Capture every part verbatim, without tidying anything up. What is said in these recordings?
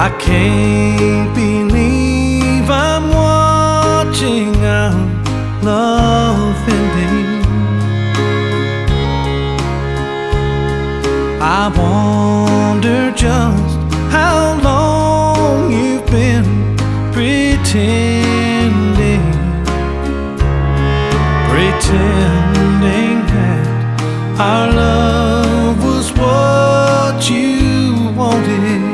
I can't believe I'm watching our love ending. I wonder just how long you've been pretending, pretending that our love was what you wanted,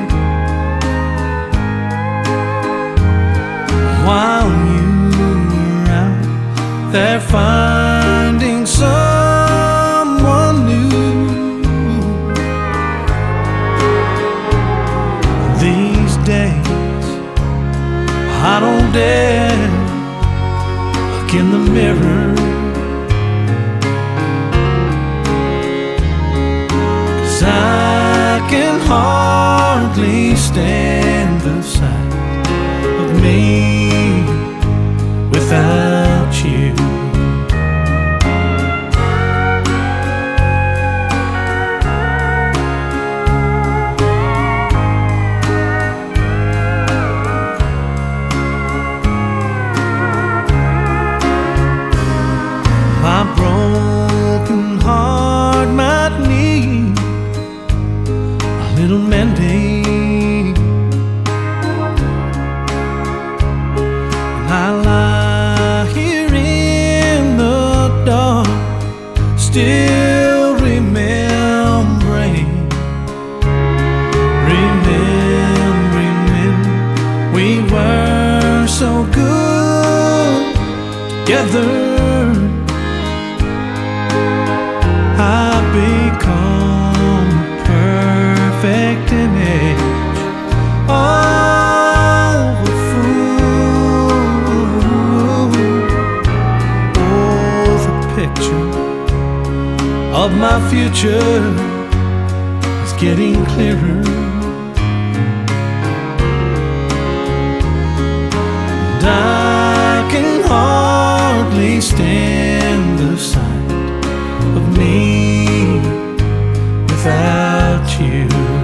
while you were out there finding someone new. These days I don't dare look in the mirror, 'cause I can hardly stand the sight of me without you. My broken heart might need a little mending, and I lie here in the dark, still remembering, remembering when we were so good together. I've become a perfect image of a fool. Oh, the picture of my future is getting clearer, and I can hardly stand the sight of me without you.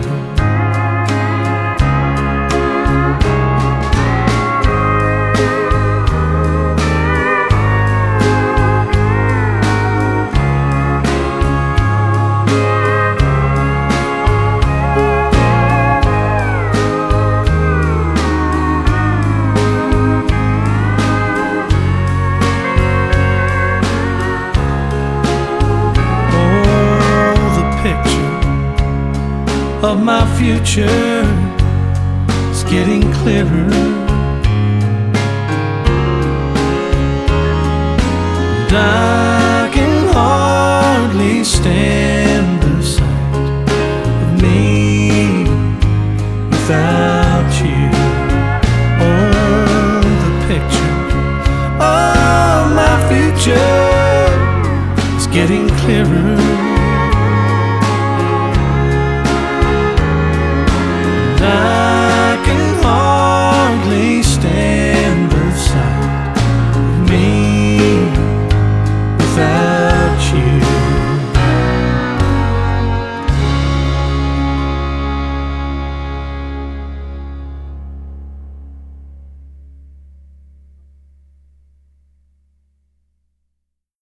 Of my future is getting clearer, and I can hardly stand the sight of me without you. Oh, the picture of my future